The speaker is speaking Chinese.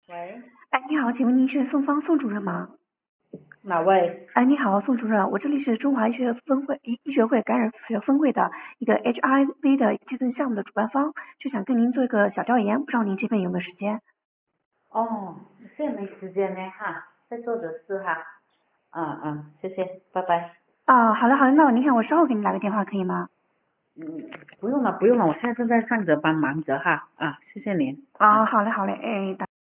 喂， 哎，你好，请问您是宋方宋主任吗？ 哪位？ 哎，你好，宋主任，我这里是中华医学会感染学分会的一个 HIV 的计算项目的主办方，就想跟您做一个小调研，不知道您这边有没有时间？ 哦，现在没时间呢哈，在做着事哈。谢谢，拜拜。 啊，好的好的，那您看我稍后给您打个电话可以吗？ 不用了，我现在正在上着班，忙着哈。谢谢您。 啊，好嘞好嘞，哎，